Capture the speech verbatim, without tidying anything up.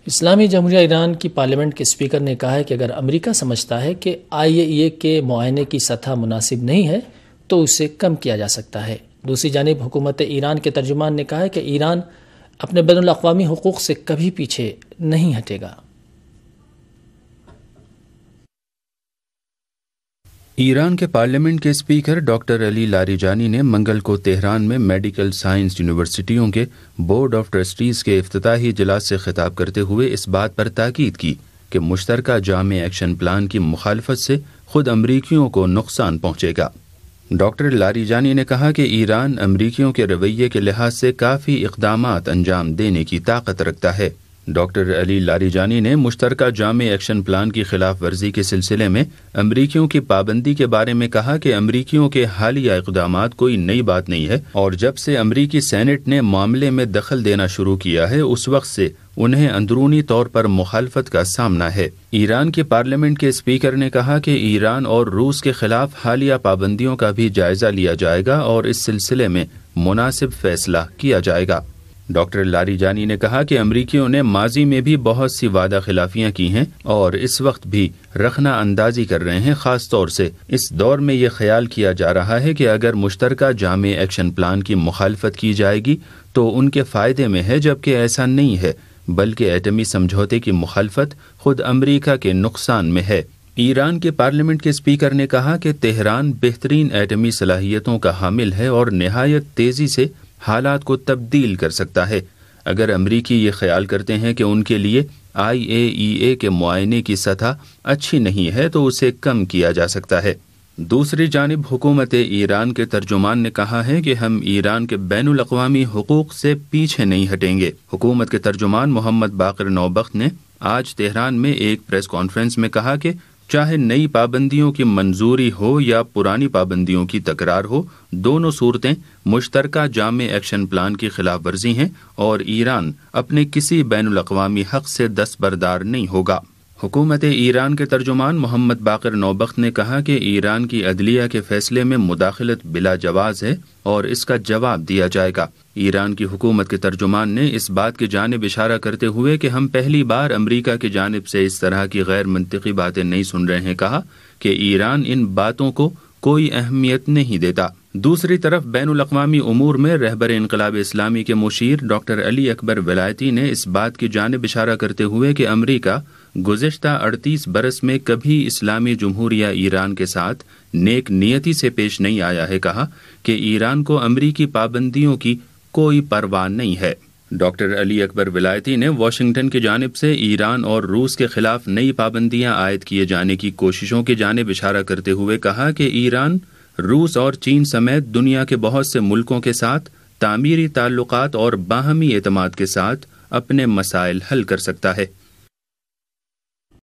اسلامی جمہوریہ ایران کی پارلیمنٹ کے اسپیکر نے کہا ہے کہ اگر امریکہ سمجھتا ہے کہ آئی اے ای اے کے معائنے کی سطح مناسب نہیں ہے تو اسے کم کیا جا سکتا ہے۔ دوسری جانب حکومت ایران کے ترجمان نے کہا ہے کہ ایران اپنے بین الاقوامی حقوق سے کبھی پیچھے نہیں ہٹے گا۔ ایران کے پارلیمنٹ کے اسپیکر ڈاکٹر علی لاریجانی نے منگل کو تہران میں میڈیکل سائنس یونیورسٹیوں کے بورڈ آف ٹرسٹیز کے افتتاحی اجلاس سے خطاب کرتے ہوئے اس بات پر تاکید کی کہ مشترکہ جامع ایکشن پلان کی مخالفت سے خود امریکیوں کو نقصان پہنچے گا۔ ڈاکٹر لاریجانی نے کہا کہ ایران امریکیوں کے رویے کے لحاظ سے کافی اقدامات انجام دینے کی طاقت رکھتا ہے۔ ڈاکٹر علی لاریجانی نے مشترکہ جامع ایکشن پلان کی خلاف ورزی کے سلسلے میں امریکیوں کی پابندی کے بارے میں کہا کہ امریکیوں کے حالیہ اقدامات کوئی نئی بات نہیں ہے اور جب سے امریکی سینٹ نے معاملے میں دخل دینا شروع کیا ہے اس وقت سے انہیں اندرونی طور پر مخالفت کا سامنا ہے۔ ایران کی پارلیمنٹ کے اسپیکر نے کہا کہ ایران اور روس کے خلاف حالیہ پابندیوں کا بھی جائزہ لیا جائے گا اور اس سلسلے میں مناسب فیصلہ کیا جائے گا۔ ڈاکٹر لاریجانی نے کہا کہ امریکیوں نے ماضی میں بھی بہت سی وعدہ خلافیاں کی ہیں اور اس وقت بھی رخنہ اندازی کر رہے ہیں۔ خاص طور سے اس دور میں یہ خیال کیا جا رہا ہے کہ اگر مشترکہ جامع ایکشن پلان کی مخالفت کی جائے گی تو ان کے فائدے میں ہے، جبکہ ایسا نہیں ہے، بلکہ ایٹمی سمجھوتے کی مخالفت خود امریکہ کے نقصان میں ہے۔ ایران کے پارلیمنٹ کے اسپیکر نے کہا کہ تہران بہترین ایٹمی صلاحیتوں کا حامل ہے اور نہایت تیزی سے حالات کو تبدیل کر سکتا ہے۔ اگر امریکی یہ خیال کرتے ہیں کہ ان کے لیے آئی اے ای اے کے معائنے کی سطح اچھی نہیں ہے تو اسے کم کیا جا سکتا ہے۔ دوسری جانب حکومت ایران کے ترجمان نے کہا ہے کہ ہم ایران کے بین الاقوامی حقوق سے پیچھے نہیں ہٹیں گے۔ حکومت کے ترجمان محمد باقر نوبخت نے آج تہران میں ایک پریس کانفرنس میں کہا کہ چاہے نئی پابندیوں کی منظوری ہو یا پرانی پابندیوں کی تکرار ہو، دونوں صورتیں مشترکہ جامع ایکشن پلان کی خلاف ورزی ہیں اور ایران اپنے کسی بین الاقوامی حق سے دستبردار نہیں ہوگا۔ حکومت ایران کے ترجمان محمد باقر نوبخت نے کہا کہ ایران کی عدلیہ کے فیصلے میں مداخلت بلا جواز ہے اور اس کا جواب دیا جائے گا۔ ایران کی حکومت کے ترجمان نے اس بات کی جانب اشارہ کرتے ہوئے کہ ہم پہلی بار امریکہ کی جانب سے اس طرح کی غیر منطقی باتیں نہیں سن رہے ہیں، کہا کہ ایران ان باتوں کو کوئی اہمیت نہیں دیتا۔ دوسری طرف بین الاقوامی امور میں رہبر انقلاب اسلامی کے مشیر ڈاکٹر علی اکبر ولایتی نے اس بات کی جانب اشارہ کرتے ہوئے کہ امریکہ گزشتہ اڑتیس برس میں کبھی اسلامی جمہوریہ ایران کے ساتھ نیک نیتی سے پیش نہیں آیا ہے، کہا کہ ایران کو امریکی پابندیوں کی کوئی پرواہ نہیں ہے۔ ڈاکٹر علی اکبر ولایتی نے واشنگٹن کی جانب سے ایران اور روس کے خلاف نئی پابندیاں عائد کیے جانے کی کوششوں کی جانب اشارہ کرتے ہوئے کہا کہ ایران روس اور چین سمیت دنیا کے بہت سے ملکوں کے ساتھ تعمیری تعلقات اور باہمی اعتماد کے ساتھ اپنے مسائل حل کر سکتا ہے۔